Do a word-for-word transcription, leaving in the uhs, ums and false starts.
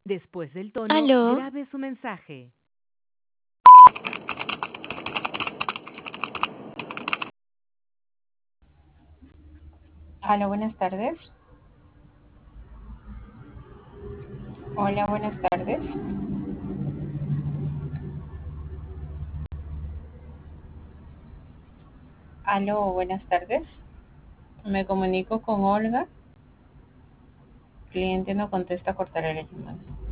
Después del tono, ¿Aló? grabe su mensaje. Hola, buenas tardes. Hola, buenas tardes. Aló, buenas tardes. Me comunico con Olga. Cliente no contesta, cortaré la llamada.